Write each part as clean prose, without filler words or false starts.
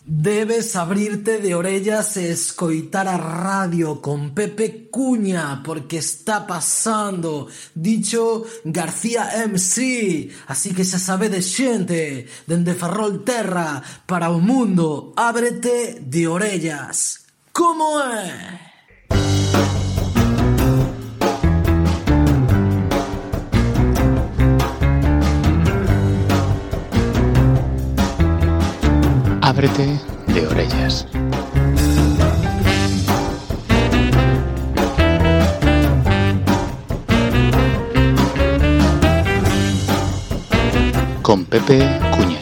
Debes abrirte de orellas e escoitar a radio con Pepe Cuña, porque está pasando, dicho García MC. Así que xa sabedes, xente, dende Ferrolterra para o mundo, ábrete de orellas. Como é? Ábrete de orellas. Con Pepe Cuña.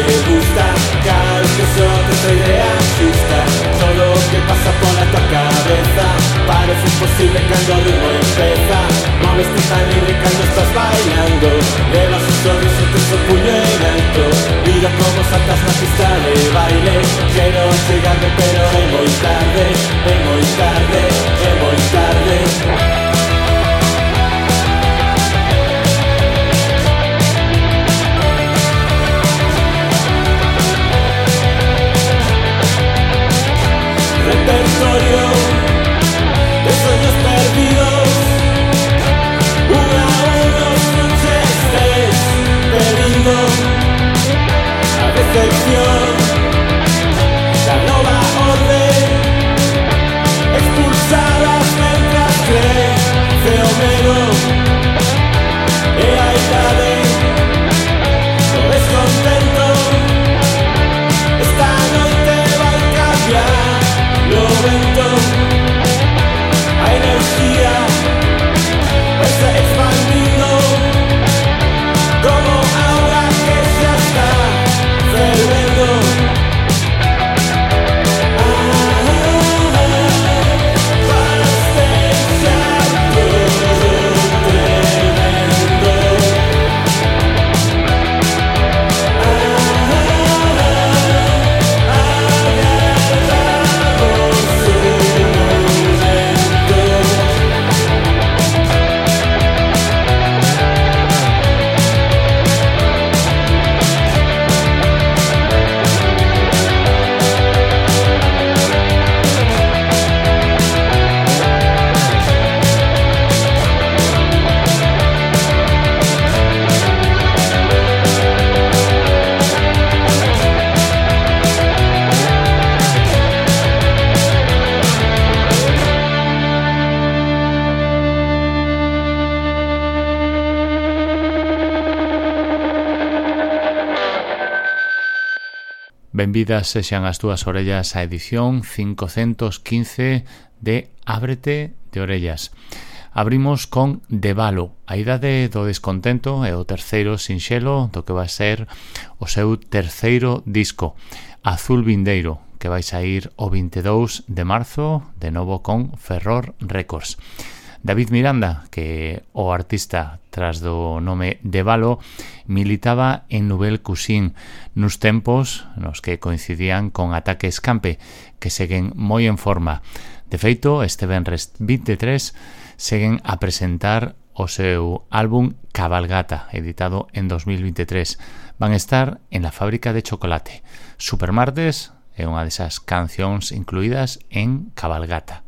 Gusta, cada vez que suena esta idea asusta. Todo lo que pasa por la tua cabeza Benvidas sexan as túas orellas a edición 515 de Ábrete de Orellas. Abrimos con Devalo, a idade do descontento é o terceiro sinxelo do que vai ser o seu terceiro disco, Azul Vindeiro, que vai sair o 22 de marzo, de novo con Ferror Records. David Miranda, que o artista tras do nome Devalo, militaba en Nouvelle Cuisine nos tempos nos que coincidían con Ataque Escampe, que seguen moi en forma. De feito, este venres 23 seguen a presentar o seu álbum Cabalgata, editado en 2023. Van estar en la fábrica de chocolate. Supermartes é unha desas cancións incluídas en Cabalgata.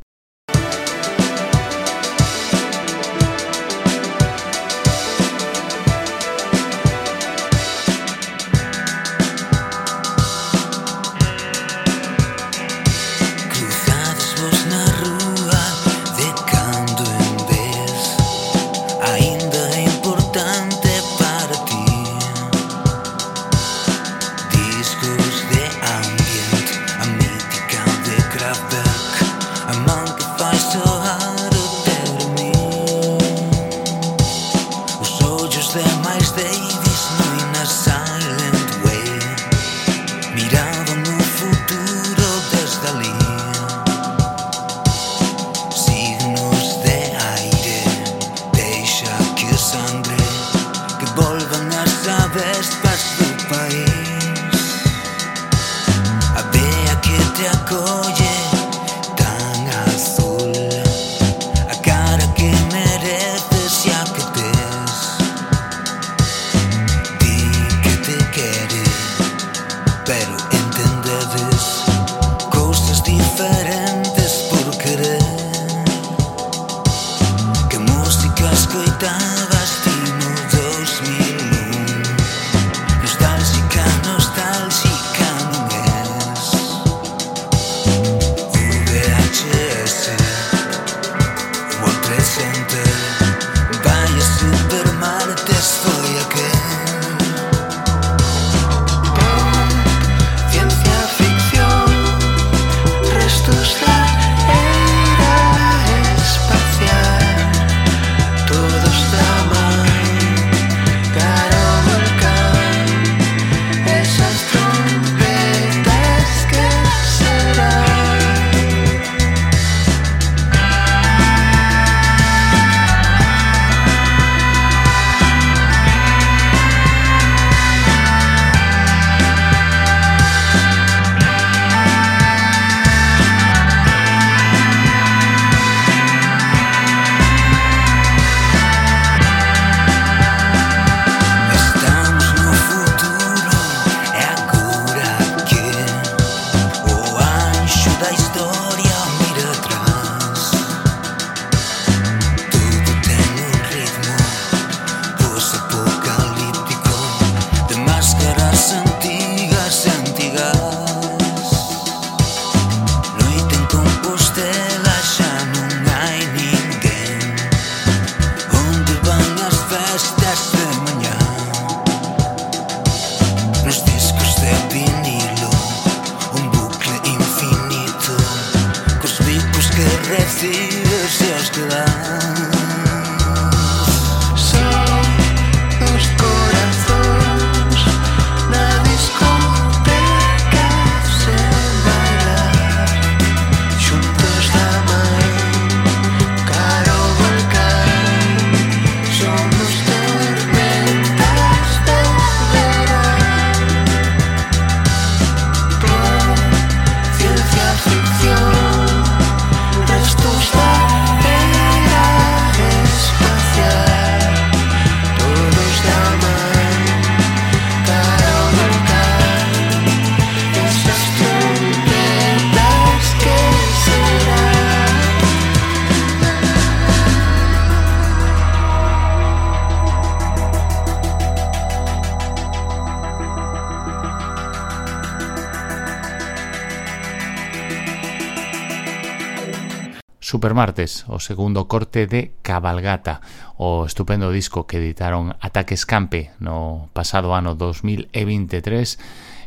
Supermartes, o segundo corte de Cabalgata, o estupendo disco que editaron Ataque Escampe no pasado ano 2023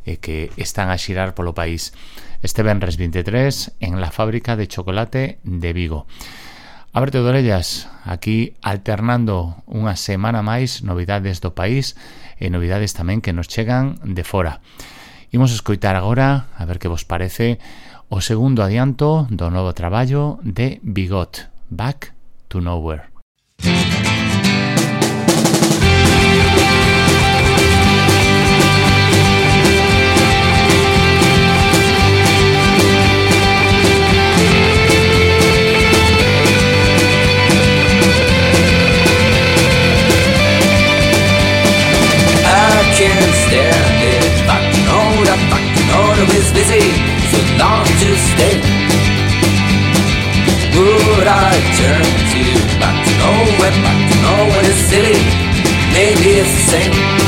e que están a xirar polo país. Este venres 23 en la fábrica de chocolate de Vigo. Ábrete de orellas, aquí alternando unha semana máis novidades do país e novidades tamén que nos chegan de fora. Imos escoitar agora, a ver que vos parece, o segundo adianto do novo traballo de Bigot, Back to Nowhere. Can't stand it. Back to Nowhere is busy, so long to stay. Would I turn to back to Nowhere is silly. Maybe it's the same.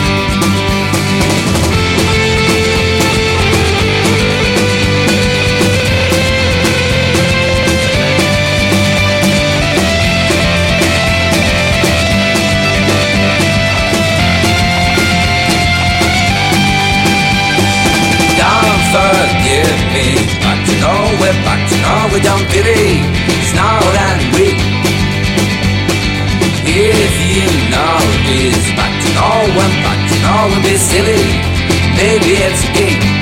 Forgive me, back to Nowhere, don't pity, snarl and weep. If you know this, back to Nowhere, be silly, maybe it's a game.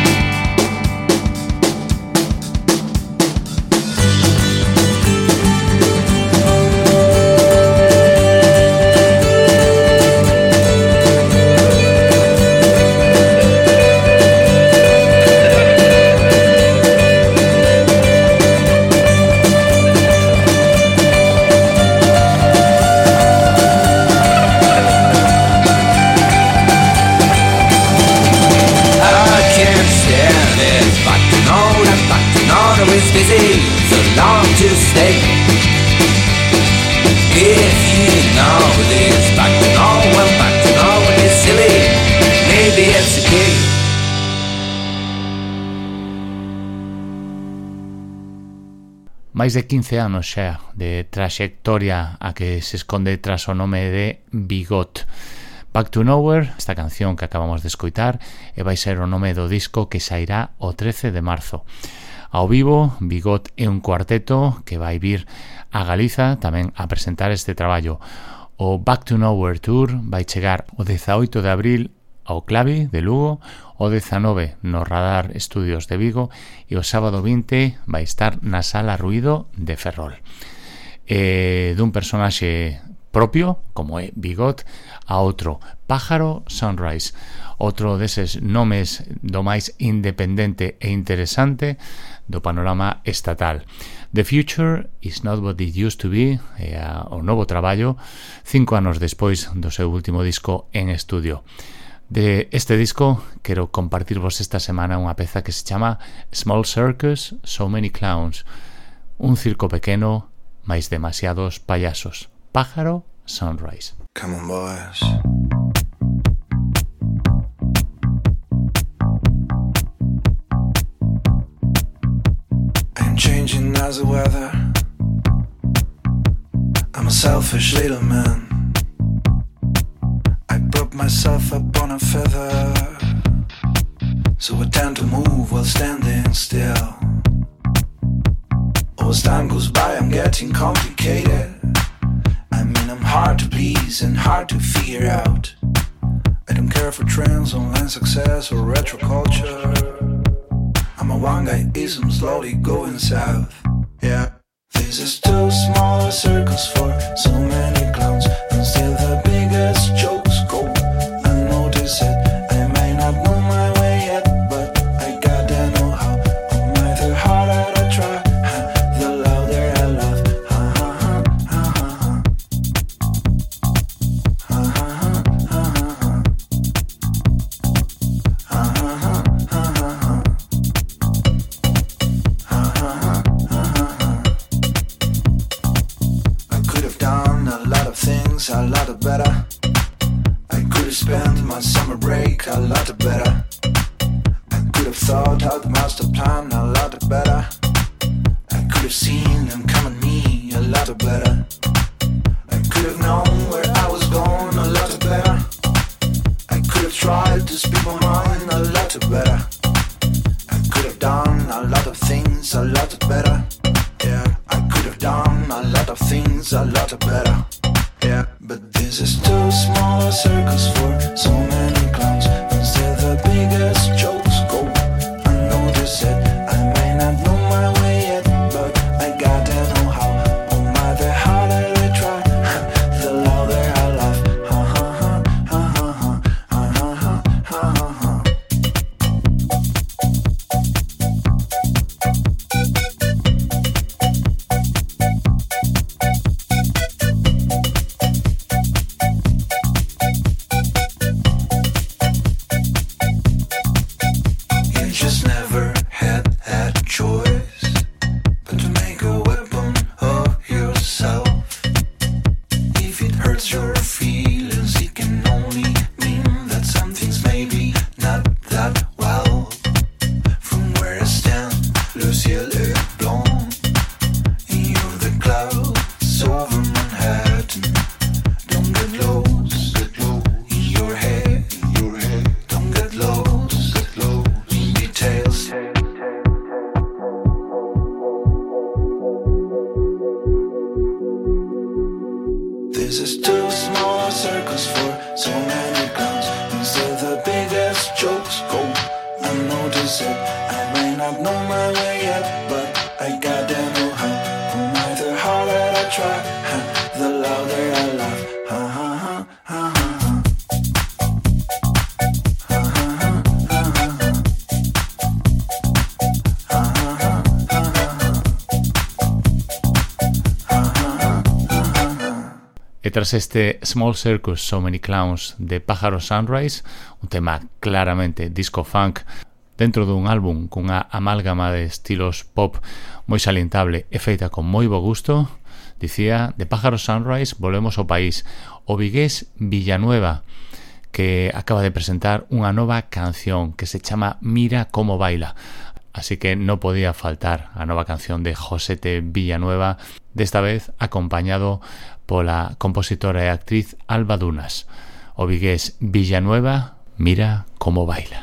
Busy, so long to stay. If you know this, back to Nowhere is silly. Maybe it's a game. Máis de 15 anos xa de traxectoria a que se esconde tras o nome de Bigot. Back to Nowhere, esta canción que acabamos de escoitar, e vai ser o nome do disco que sairá o 13 de marzo. Ao vivo, Bigot é un cuarteto que vai vir a Galiza tamén a presentar este traballo. O Back to Nowhere Tour vai chegar o 18 de abril ao Clavi de Lugo, o 19 no Radar Estudios de Vigo e o sábado 20 vai estar na Sala Ruido de Ferrol. Dun personaxe propio, como é Bigot, a outro, Pájaro Sunrise, outro deses nomes do máis independente e interesante do panorama estatal. The Future is not what it used to be, o novo traballo 5 anos despois do seu último disco en estudio. De este disco quero compartirvos esta semana unha peza que se chama Small Circus, So Many Clowns, un circo pequeno, mais demasiados payasos. Pájaro Sunrise. Come on, boys. I'm changing as the weather. I'm a selfish little man. I prop myself up on a feather, so I tend to move while standing still. As time goes by, I'm getting complicated. I mean, I'm hard to please and hard to figure out. I don't care for trends, online success or retro culture. I'm a one-guy-ism slowly going south. Yeah. This is too small a circus for so many clowns, and still the biggest jokes go unnoticed. I may not know my way yet, but I gotta know how. No matter how hard I try, the louder I laugh. A lot better. I could have spent my summer break a lot better. I could have thought out the master plan a lot better. I could have seen them come at me a lot better. I could have known where I was going a lot better. I could have tried to speak my mind a lot lot better. I could have done a lot of things a lot better. Yeah, I could have done a lot of things a lot better. Yeah, but this is too small a circus for so many clowns. Instead the biggest jokes go unnoticed. I may not know my way yet, but I gotta know how. No matter how harder I try, the louder I laugh. Ha ha ha ha ha ha ha ha ha ha ha. Tras este Small Circus, So Many Clowns de Pájaro Sunrise, un tema claramente disco funk dentro dun álbum cunha amálgama de estilos pop moi salientable e feita con moi bo gusto, dicía, de Pájaro Sunrise volvemos ao país, o vigués Villanueva, que acaba de presentar unha nova canción que se chama Mira Como Baila. Así que no podía faltar a nova canción de Josete Villanueva, desta vez acompañado pola compositora e actriz Alba Dunas. O vigués Villanueva, Mira Como Baila.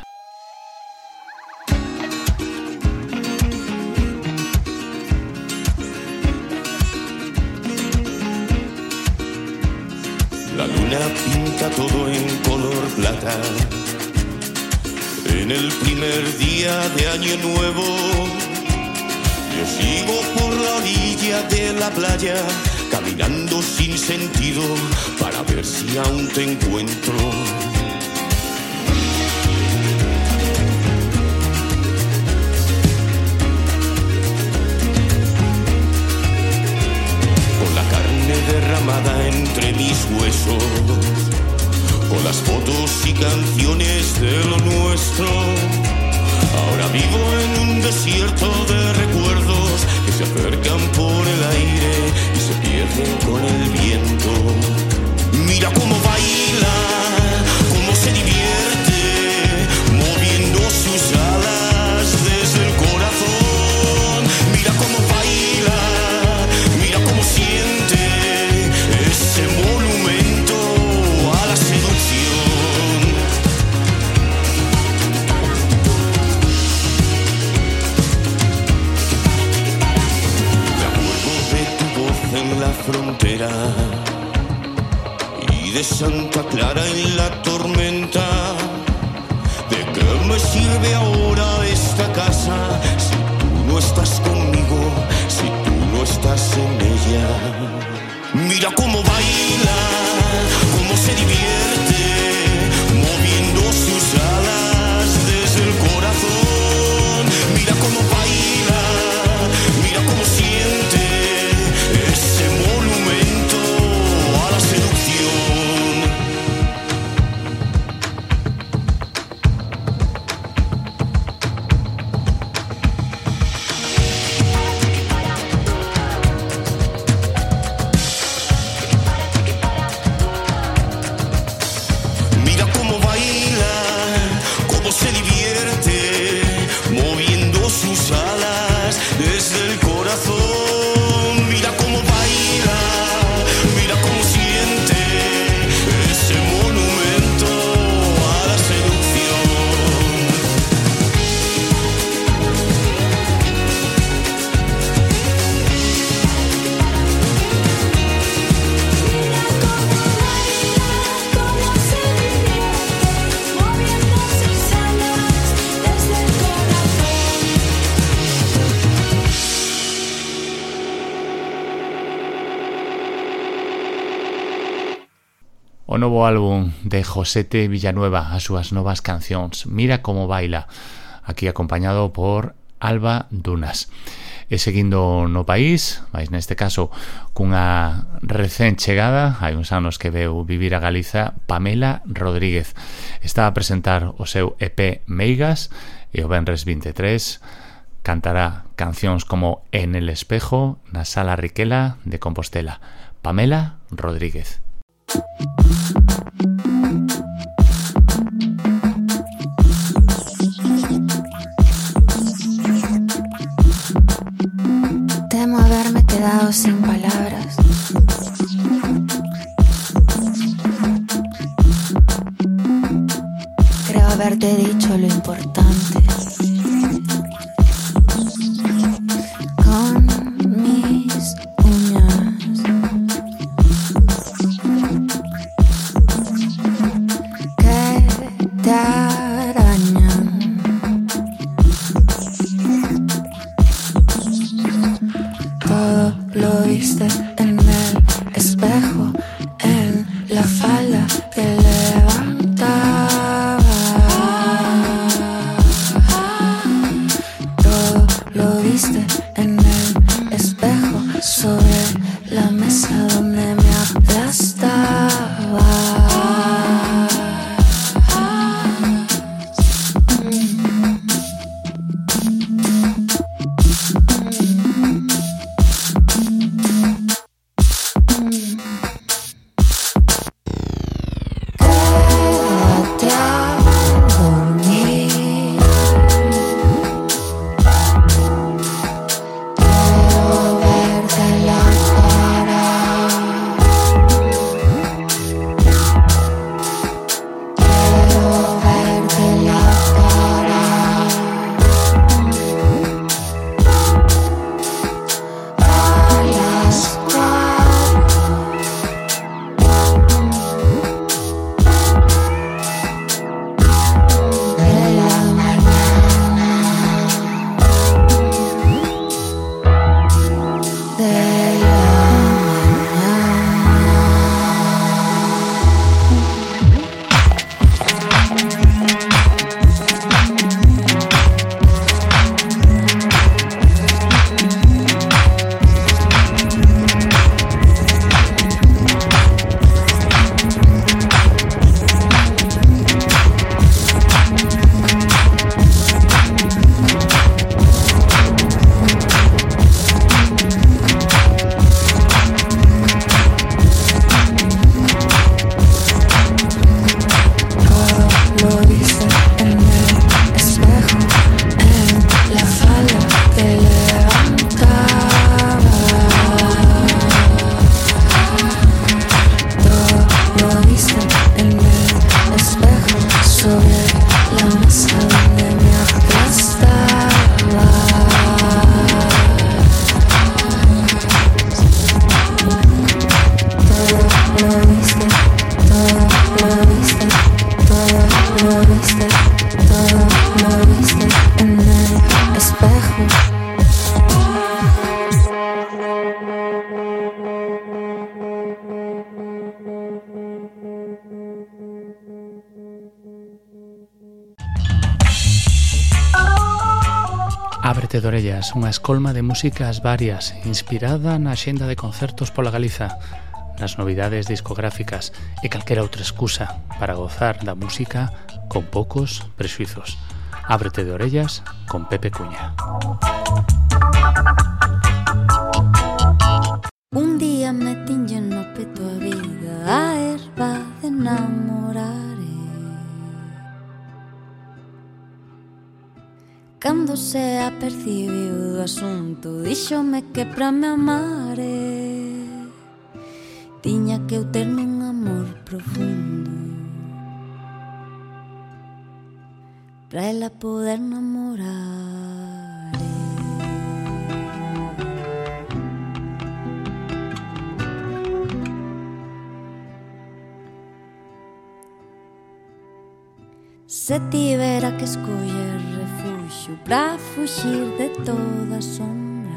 La luna pinta todo en color plata. En el primer día de Año Nuevo, yo sigo por la orilla de la playa, caminando sin sentido para ver si aún te encuentro. Con la carne derramada entre mis huesos, con las fotos y canciones de lo nuestro. Ahora vivo en un desierto de recuerdos que se acercan por el aire y se pierden con el viento. Mira cómo baila, cómo se divierte, moviendo sus alas desde el corazón. Mira cómo baila, mira cómo siente ese monumento a la seducción. En la frontera y de Santa Clara en la tormenta. ¿De qué me sirve ahora esta casa si tú no estás conmigo, si tú no estás en ella? Mira cómo baila, cómo se divierte, moviendo sus alas desde el corazón. Mira cómo baila, mira cómo siente ese monumento a la seducción. o novo álbum de Josete Villanueva, as súas novas cancións, Mira como baila, aquí acompañado por Alba Dunas. E seguindo no país, mais neste caso cunha recén chegada, hai uns anos que veu vivir a Galiza, Pamela Rodríguez. Está a presentar o seu EP Meigas e o venres 23 cantará cancións como En el espejo na Sala Riquela de Compostela. Pamela Rodríguez. Temo haberme quedado sin palabras. Creo haberte dicho lo importante. Con mis uñas que te arañan. Todo lo viste en el espejo, en la falda que levantaba. Todo lo viste en el espejo, sobre la mesa donde me aplastaba. Quédate a dormir. Quiero verte la cara. Quiero verte la cara. A las 4 de la mañana. De la todo lo viste en el espejo, en la falda que levantaba. Todo lo viste en el espejo, sobre la mesa donde me aplastaba. Todo lo viste, todo lo viste, todo lo viste, todo lo viste en el espejo. Ábrete de orellas, unha escolma de músicas varias, inspirada na axenda de concertos pola Galiza, nas novidades discográficas e calquera outra excusa para gozar da música con poucos prexuizos. Ábrete de orellas con Pepe Cuña. Un día me tiñe no peto a vida, a erva de namorare. Cando se apercibiu do asunto, díxome que pra me amare tiña que eu ter un amor profundo, pra ela poder namorar. Se tivera que escoller refuxio pra fuxir de toda sombra,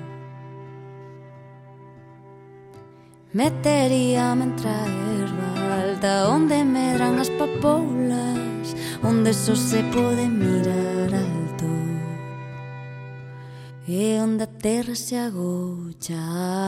meteríame entre a erva alta, onde medran as papolas, onde só se pode mirar alto, e onde a terra se agocha.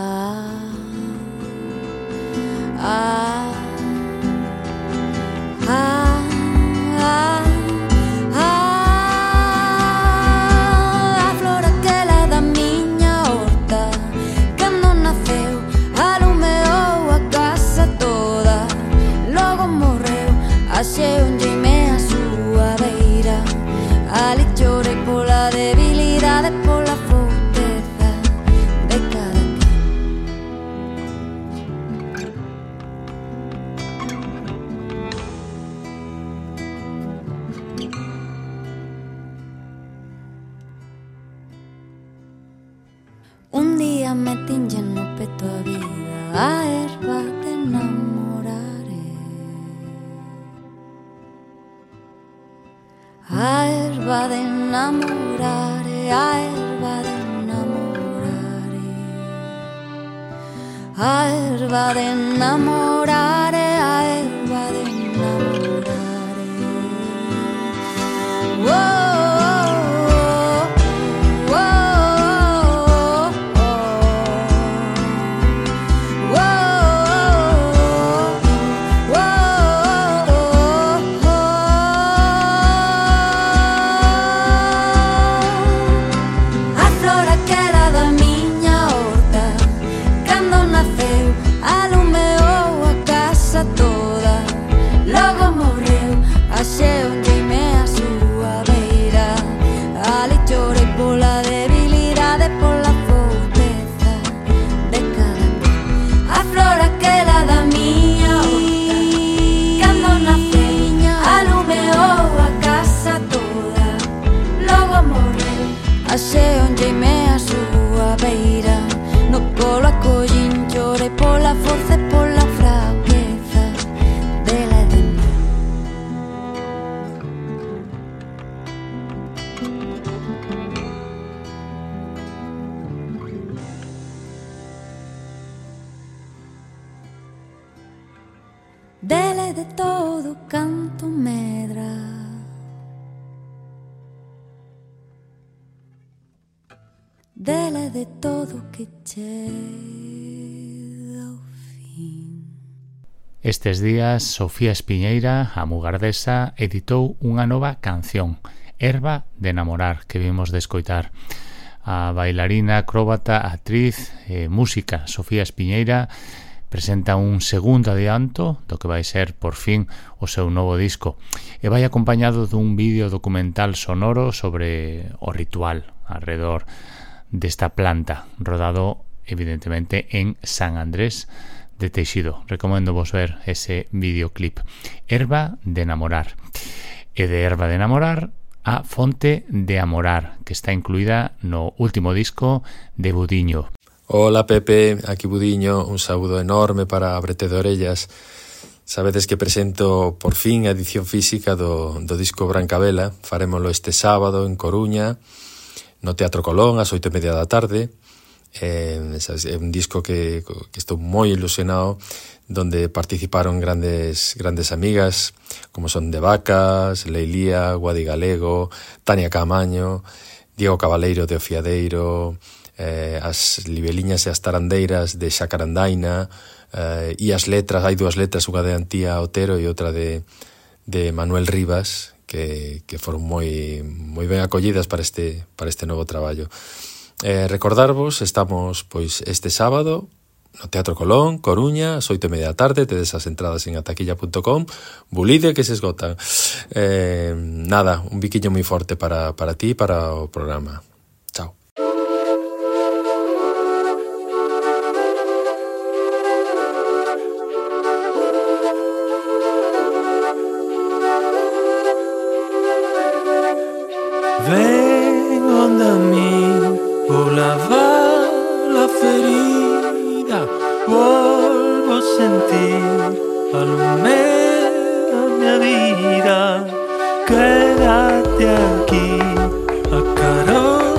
A flor aquela da miña horta, cando naceu alumeou a casa toda, logo morreu, axeonlle-me a súa beira, ali chorei pola debilidade, pola forteza de cada quen. Un día me tinlle no peto a vida, a erva de enamorare, a erva de enamorare, a erva de enamorare, a erva de enamorare, a erva de enamorare. Whoa. Axeonlle-me a súa beira, no colo a collín, chorei pola forza e pola fraqueza dela e de mí. Dela e de todo canto medra, dela de todo que chega ao fin. Estes días, Sofía Espiñeira, a mugardesa, editou unha nova canción, Erva de enamorar, que vimos de escoitar. A bailarina, acróbata, actriz e música Sofía Espiñeira presenta un segundo adianto do que vai ser, por fin, o seu novo disco, e vai acompañado dun vídeo documental sonoro sobre o ritual alrededor desta planta, rodado evidentemente en San Andrés de Teixido. Recomendo vos ver ese videoclip, Erva de enamorar. E de Erva de enamorar a Fonte de amorar, que está incluída no último disco de Budiño. Hola Pepe, aquí Budiño, un saúdo enorme para Ábrete de Orellas. Sabedes que presento por fin a edición física do disco Brancavela. Farémolo este sábado en Coruña, no Teatro Colón, ás 8:30 da tarde. É un disco que estou moi ilusionado, donde participaron grandes amigas, como son De Vacas, Leilía, Guadi Galego, Tania Camaño, Diego Cabaleiro de Ofiadeiro, as libeliñas e as tarandeiras de Xacarandaina, e as letras, hai dúas letras, unha de Antía Otero e outra de Manuel Rivas, que foron moi ben acollidas para este novo traballo. Recordarvos, estamos pois este sábado no Teatro Colón, Coruña, ás 8:30 da tarde, tedes as entradas en ataquilla.com, bulide que se esgotan. Nada, un biquiño moi forte para ti e para o programa. Chao. Ven onde a mí, vou lavar a ferida, volvo a sentir a lumea minha vida. Quédate aquí, a carón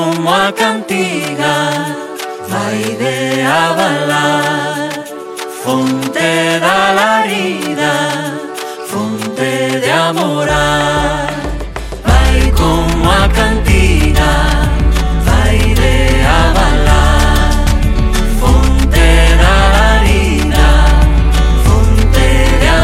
como a cantiga, vai de avalar, fonte da larida, fonte de amorar. Vai como a cantiga, vai de avalar, fonte da larida, fonte de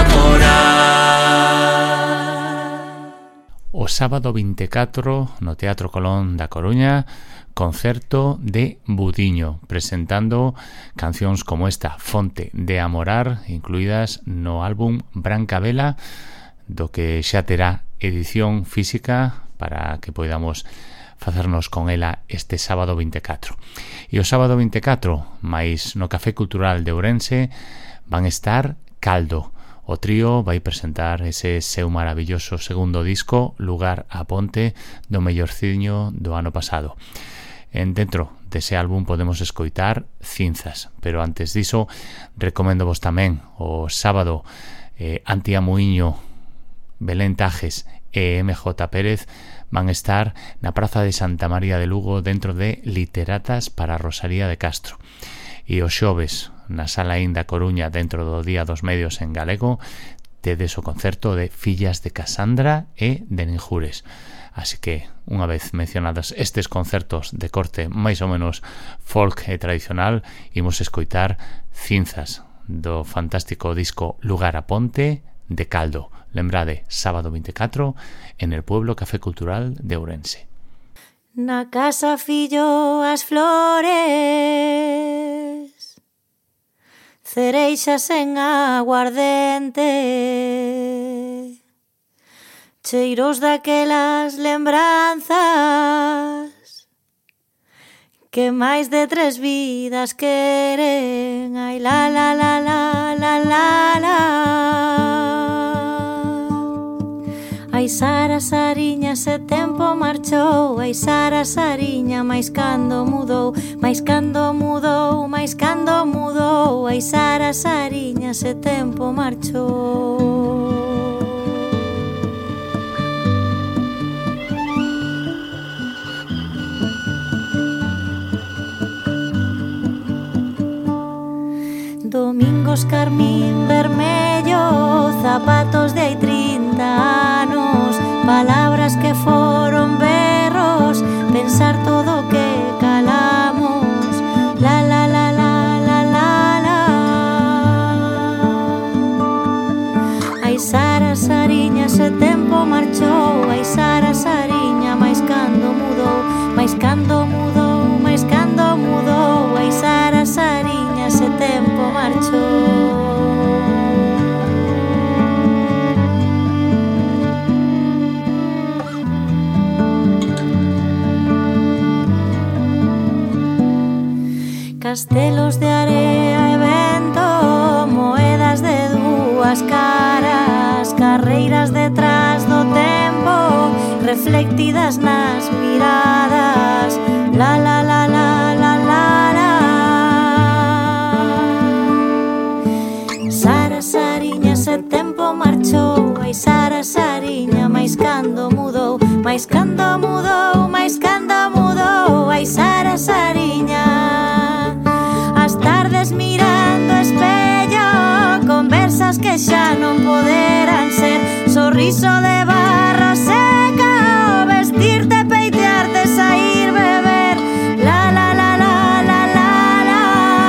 amorar. O sábado 24 no Teatro Colón da Coruña, concerto de Budiño, presentando cancións como esta, Fonte de Amorar, incluídas no álbum Branca Vela, do que xa terá edición física para que poidamos facernos con ela este sábado 24. E o sábado 24, máis no Café Cultural de Ourense, van estar Caldo. O trío vai presentar ese seu maravilloso segundo disco, Lugar a Ponte, do mellorciño do ano pasado. Dentro dese álbum podemos escoitar Cinzas, pero antes diso recomendo vos tamén o sábado Antía Muiño, Belén Tajes e MJ Pérez van estar na Praza de Santa María de Lugo dentro de Literatas para Rosalía de Castro. E os xoves na Sala Inda Coruña dentro do Día dos Medios en galego tedes o concerto de Fillas de Casandra e de Ninjures. Así que, unha vez mencionados estes concertos de corte máis ou menos folk e tradicional, imos escoitar Cinzas do fantástico disco Lugar a Ponte de Caldo. Lembrade, sábado 24 en el Pueblo Café Cultural de Ourense. Na casa fillo as flores, cereixas en aguardente, cheiros daquelas lembranzas que máis de 3 vidas queren. Ai la la la la la la la. Ai Sara Sariña, ese tempo marchou. Ai Sara Sariña, máis cando mudou, máis cando mudou, máis cando mudou. Ai Sara Sariña, ese tempo marchou. Domingos carmín vermello, zapatos de hai 30 anos, palabras que foron berros, pensar todo o que calamos. La la la la la la la. Ai Sara Sariña, ese tempo marchou. Ai Sara Sariña, máis cando mudou, máis cando mudou, máis cando mudou. Ai Sara Sariña, ese tempo marchou. Castelos de area e vento, moedas de 2 caras, carreiras detrás do tempo, reflectidas nas miradas. La la la la la la la. Sara Sariña, ese tempo marchou. Ai Sara Sariña, máis cando mudou, máis cando mudou, máis cando mudou. Ai Sara Sariña, as tardes mirando o espello, conversas que xa non poderán ser, sorriso de barra seca, vestirte, peitearte, sair, beber. La la la la la la la.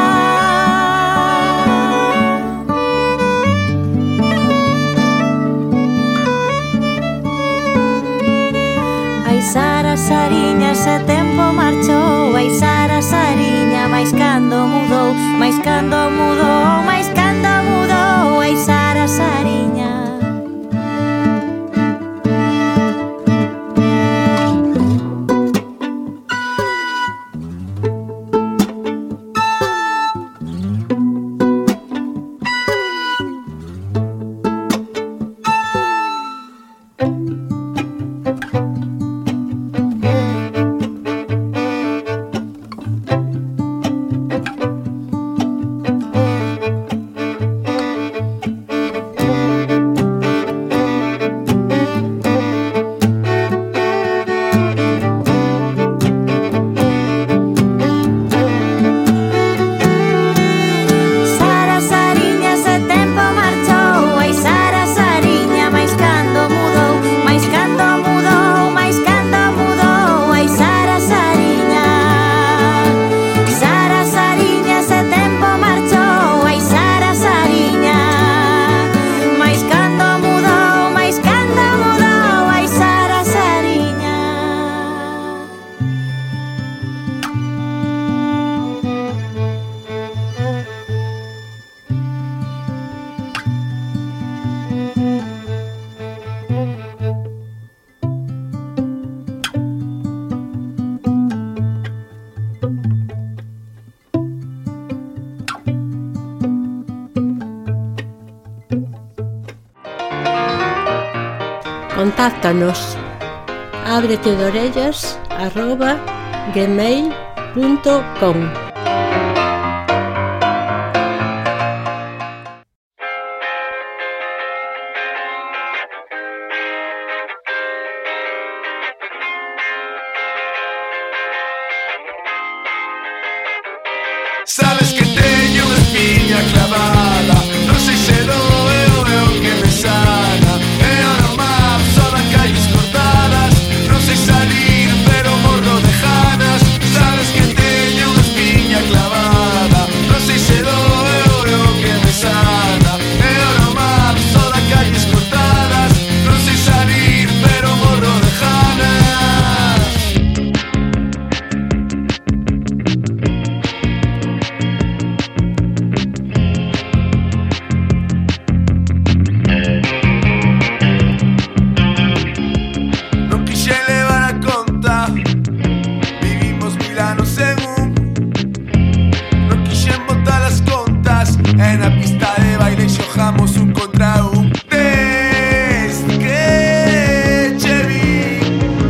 Ai Sara Sariña, ese tempo marchou. Ai Sara Sariña, máis cando mudou, máis cando mudou, máis cando mudou. Ai Sara Sariña. contáctanos abretedorellas@gmail.com. Sabes que teño unha espiña clavada, non sei se doe o que me sana. E ahora máis só da calles cortadas, non sei salir pero morro de ganas. Sabes que teño unha espiña clavada, non sei se doe o que me sana. E ahora máis só da calles cortadas, non sei salir pero morro de ganas. En la pista de baile xojamos un contra un. Desde que che vi,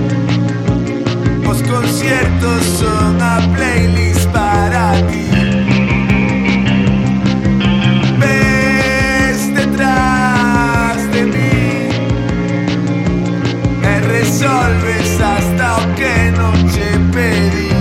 os conciertos son a playlist para ti. Ves detrás de mí e resolves hasta o que non che pedí.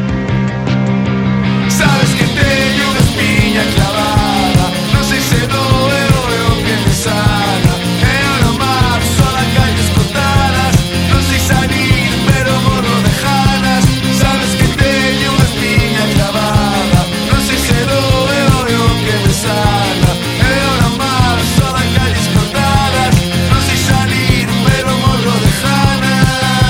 Sabes que teño unha espiña clavada, non sei se doe o que me sana. E ahora máis só da calles cortadas, non sei salir pero morro de ganas. Sabes que teño unha espiña clavada, non sei se doe o que me sana. E ahora máis só da calles cortadas, non sei salir pero morro de ganas.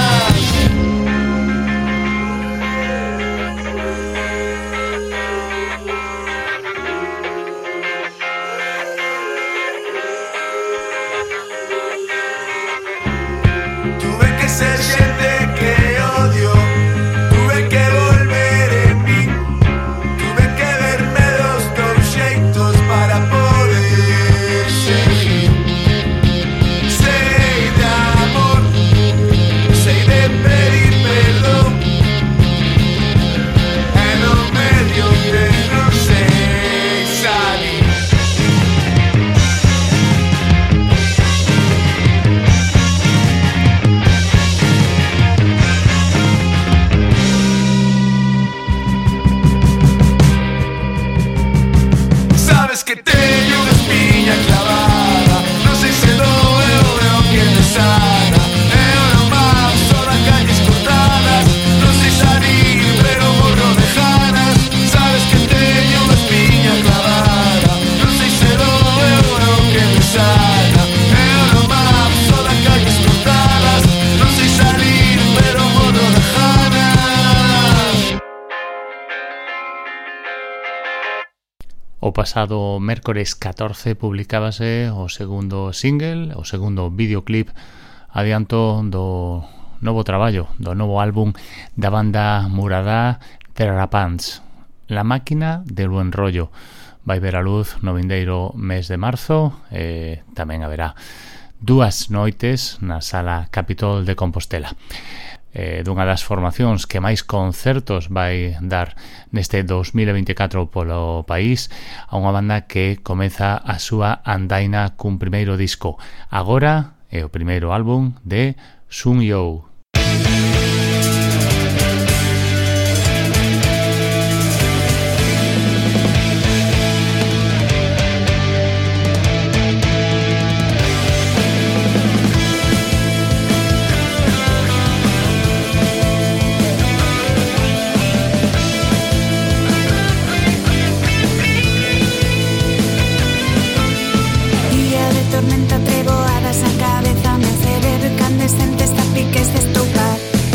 Tuve que ser xente que odio, tuve que volver en mí, tuve que verme dos xeitos para poder seguir. Sei de amor, sei de pedir perdón, e no medio que non sei salir. Sabes que teño unha espiña clavada, non sei se doe o que me sana. E ahora máis só da calles cortadas, non sei salir pero morro de ganas. Sabes que teño unha espiña clavada, non sei se doe o que me sana. E ahora máis só da calles cortadas, non sei salir pero morro de ganas. O pasado mércores 14 publicábase o segundo single, o segundo videoclip adianto do novo traballo, do novo álbum da banda muradá Terrapants, La Máquina del Buen Rollo. Vai ver a luz no vindeiro mes de marzo e tamén haberá 2 noites na Sala Capitol de Compostela. Dunha das formacións que máis concertos vai dar neste 2024 polo país, a unha banda que comeza a súa andaina cun primeiro disco. Agora é o primeiro álbum de Sun Yo. Tormenta treboadas a cabeza, meu cerebro incandescente está piques de estoucar.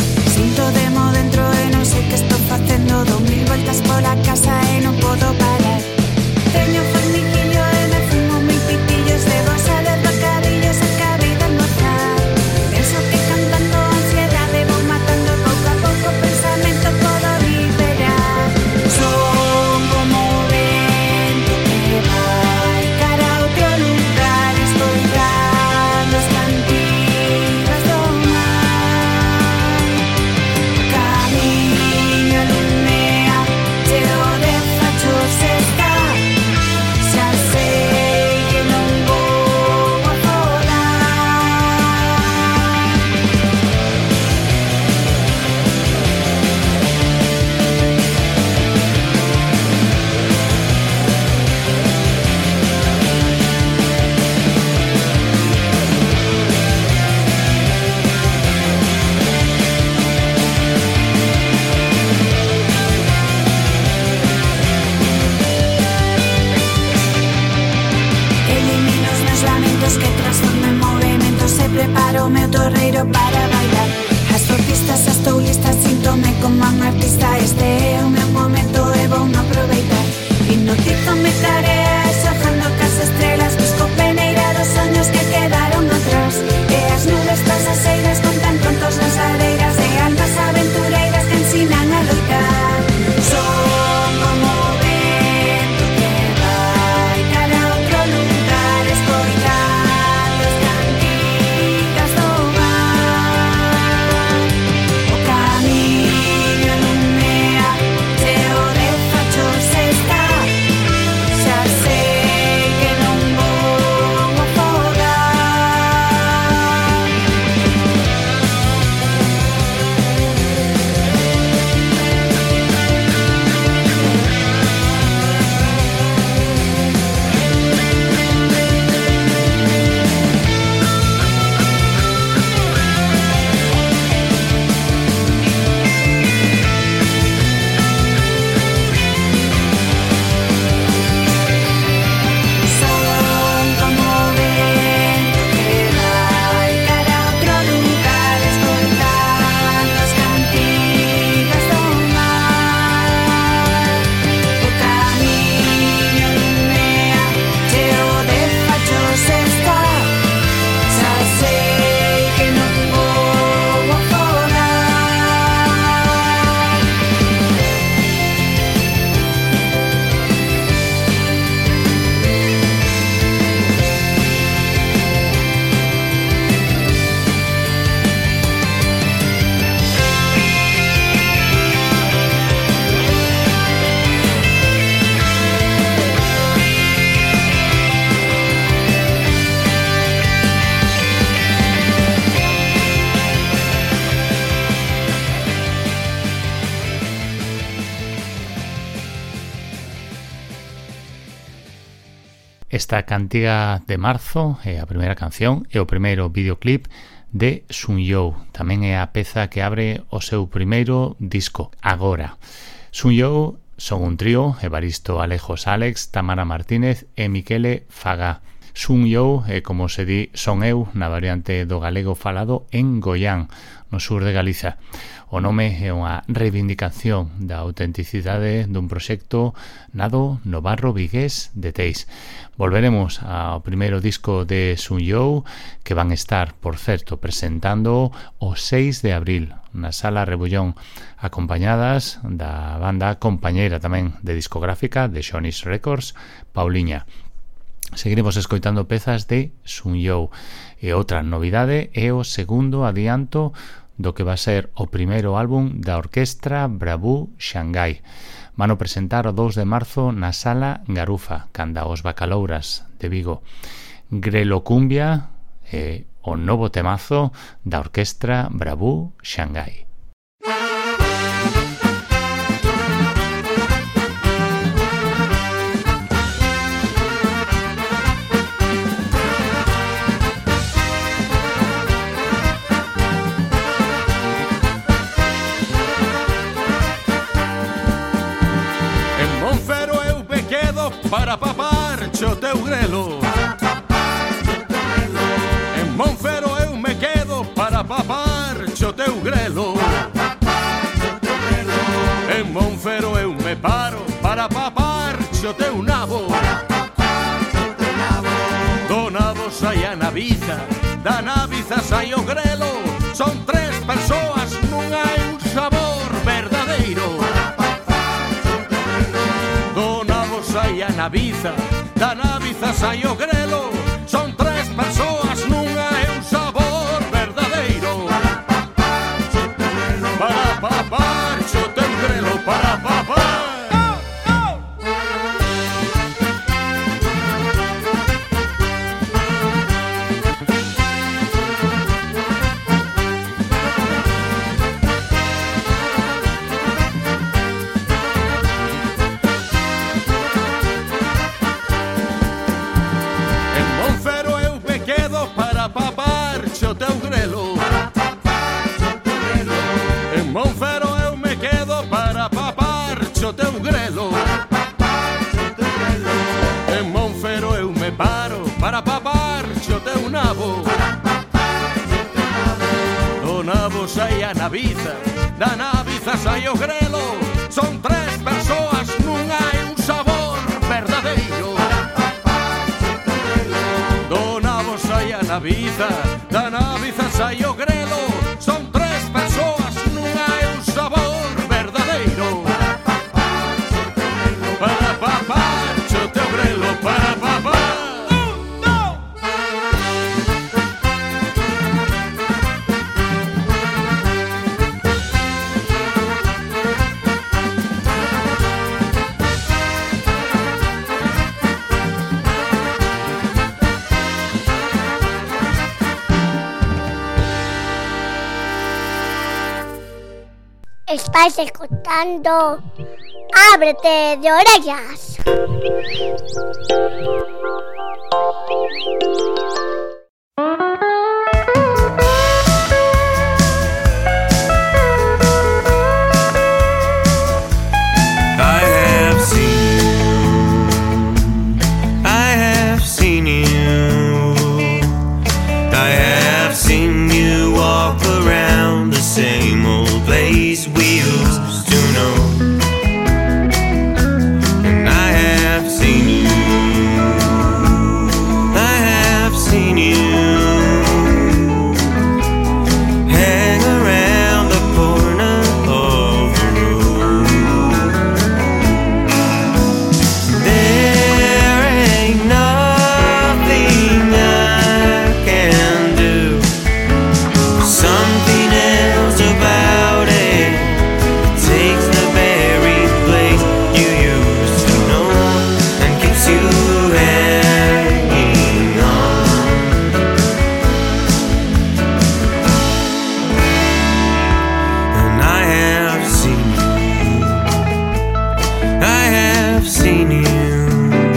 Este é o meu momento e vou aproveitar. Hipnotízome tareas, xogando cas estrelas, busco peneira dos soños que quedaron atrás. E as nubes pasaseiras contan contos nas areiras de almas aventureiras que ensinan a loitar. Son como vento que vai cara a outro lugar, escoitando as cantigas do mar. O camiño ilumea, cheo de fachos está. Xa sei que non vou afogar. Son como vento que vai cara a outro lugar, escoitando as cantigas do mar. O camiño ilumea, cheo de fachos está. Xa sei que non vou afogar. Esta cantiga de marzo é a primeira canción e o primeiro videoclip de Sun-Yo. Tamén é a peza que abre o seu primeiro disco, Agora. Sun-Yo son un trío: Evaristo Alejos Alex, Tamara Martínez e Miquele Fagá. Sun-Yo é, como se di, son eu na variante do galego falado en Goián, no sur de Galiza. O nome é unha reivindicación da autenticidade dun proxecto nado no barro vigués de Teis. Volveremos ao primeiro disco de Sun-Yo, que van estar, por certo, presentando o 6 de abril na Sala Rebullón, acompañadas da banda compañeira tamén de discográfica de Xonis Records, Pauliña. Seguiremos escoitando pezas de Sun-Yo, e outra novidade é o segundo adianto do que va a ser o primeiro álbum da orquestra Bravú Xangai. Van o presentar o 2 de marzo na Sala Garufa, canda os Bacalouras de Vigo. Grelocumbia é o novo temazo da orquestra Bravú Xangai. Para papar cho teu grelo. En Monfero eu me quedo para papar cho teu grelo. En Monfero eu me paro para papar cho teu nabo. Do nabo sai a naviza, da naviza sai o grelo. Son tres persoas, non hai un sabor verdadeiro. Sai a naviza, da naviza sai o grelo. Son tres persoas, non hai un sabor verdadeiro. Para papar cho teu grelo, para papar. Teu grelo. En Monfero eu me paro para papar cho teu nabo. Do nabo sai a naviza, da naviza sai o grelo. Estáis escuchando Ábrete de Orellas. Same old place we used to know, and I have seen you, I have seen you hang around the corner of the road. There ain't nothing I can do, something else about it takes the very place you used to know and keeps you hanging on. And I have seen you, I have seen you,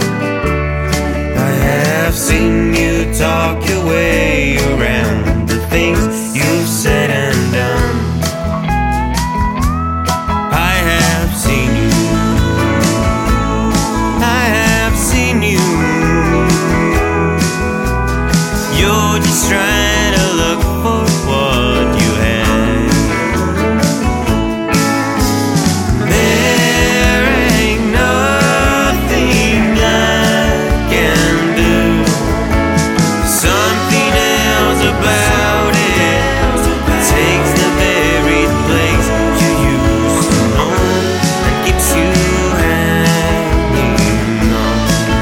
I have seen you talk your way around the things you've said and done. I have seen you, I have seen you. You're just trying to look for what you had. There ain't nothing I can do, something else about it takes the very place you used to know and keeps you hanging on.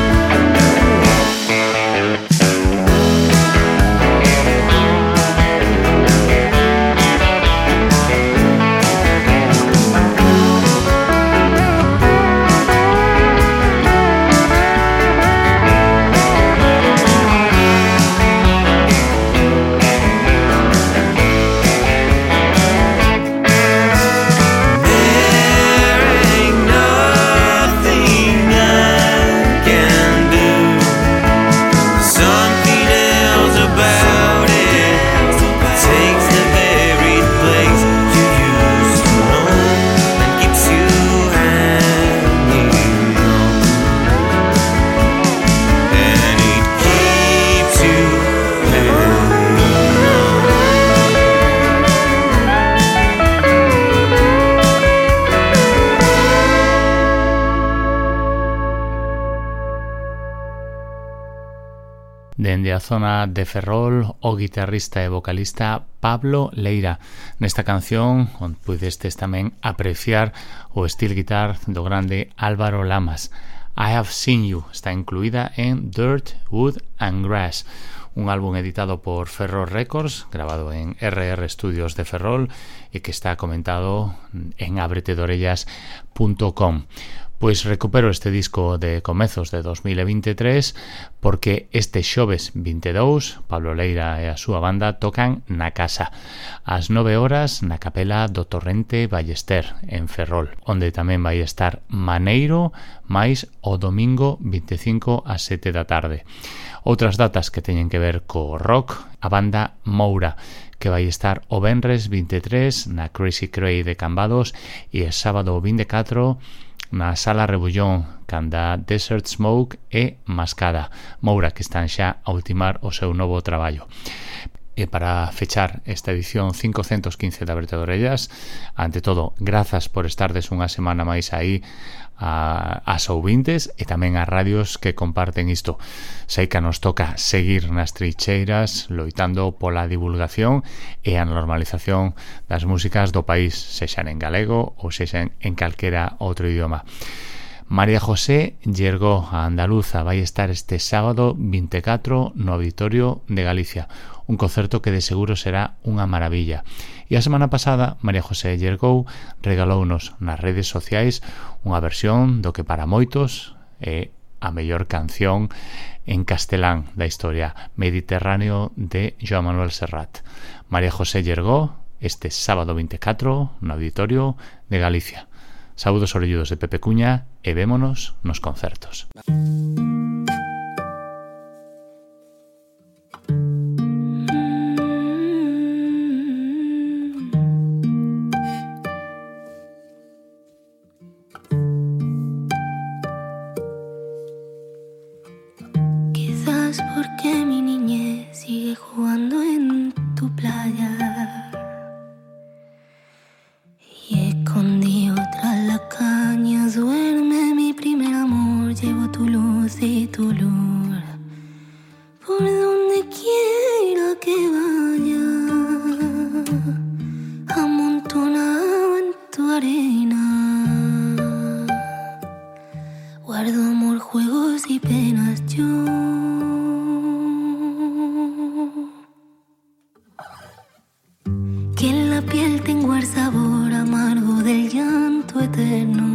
Dende a zona de Ferrol, o guitarrista e vocalista Pablo Leira. Nesta canción, onde pudestes tamén apreciar o steel guitar do grande Álvaro Lamas. I Have Seen You está incluída en Dirt, Wood and Grass, un álbum editado por Ferrol Records, grabado en RR Studios de Ferrol e que está comentado en abretedorellas.com. Pois recupero este disco de comezos de 2023 porque este xoves 22 Pablo Leira e a súa banda tocan na casa ás 9 horas na capela do Torrente Ballester en Ferrol, onde tamén vai estar Maneiro máis o domingo 25 ás 7 da tarde. Outras datas que teñen que ver co rock, a banda Moura, que vai estar o venres 23 na Crazy Cray de Cambados e o sábado 24 na Sala Rebullón, canda Desert Smoke e Mascada. Moura, que están xa a ultimar o seu novo traballo. E para fechar esta edición 515 de Ábrete de Orellas, ante todo, grazas por estardes unha semana máis aí ás ouvintes e tamén ás radios que comparten isto. Sei que nos toca seguir nas trincheiras loitando pola divulgación e a normalización das músicas do país, sexan en galego ou sexan en calquera outro idioma. María José Llergó, a andaluza, vai estar este sábado 24 no Auditorio de Galicia, un concerto que de seguro será unha maravilla. E a semana pasada, María José Llergó regalounos nas redes sociais unha versión do que para moitos é a mellor canción en castelán da historia, Mediterráneo, de Joan Manuel Serrat. María José Llergó, este sábado 24 no Auditorio de Galicia. Saúdos orelludos de Pepe Cuña e vémonos nos concertos. Quizás porque mi niñez sigue jugando en tu playa y escondido tras la caña duerme mi primer amor. Llevo tu luz y tu olor por donde quiera que vaya, amontonado en tu arena. Guardo amor, juegos y penas yo. Que en la piel tengo el sabor amargo del llanto eterno.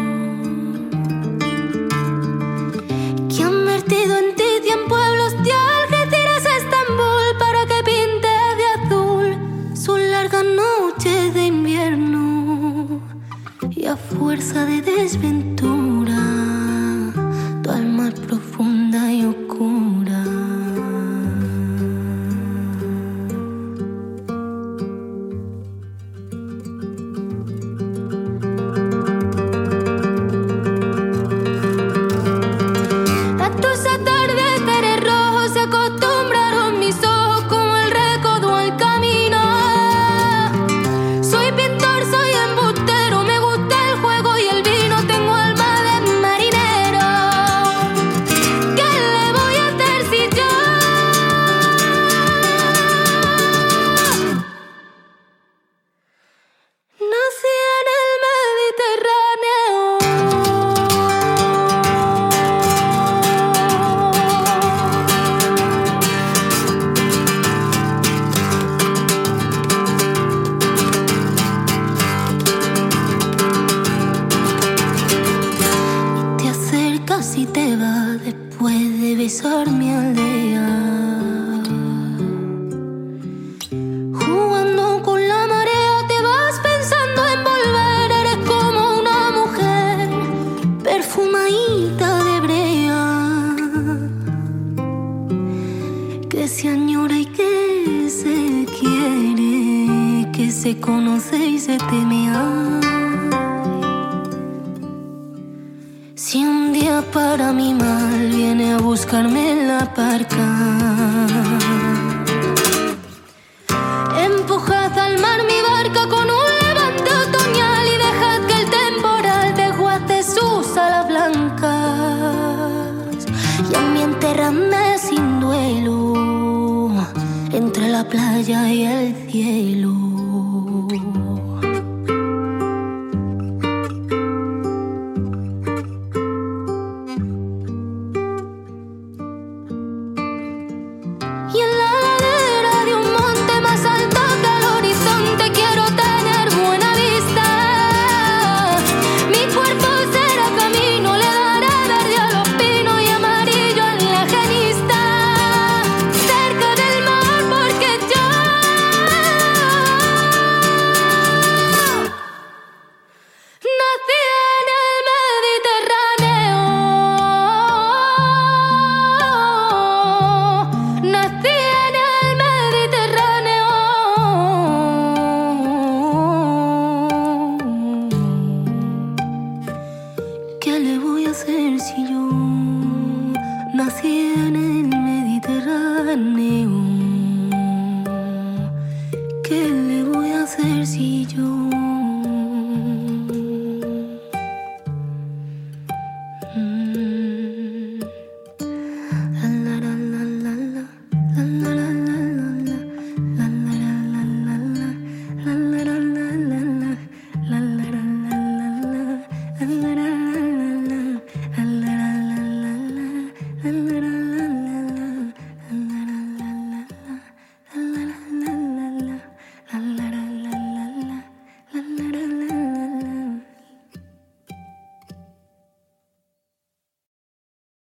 Que han vertido en ti 100 pueblos de Algeciras a Estambul para que pinte de azul sus largas noches de invierno. Y a fuerza de desventura, tu alma es profunda y oscura. A tus atardeceres rojos se acostumbraron mis ojos como el recodo al camino. Soy pintor, soy embustero, me gusta el juego y el vino, tengo alma de marinero. ¿Qué le voy a hacer si yo nací en el Mediterráneo? Te acercas y te vas después de besar mi aldea. Jugando con la marea te vas pensando en volver. Eres como una mujer perfumadita de brea, que se añora y que se quiere, que se conoce y se teme. Si un día para mi mal viene a buscarme en la parca,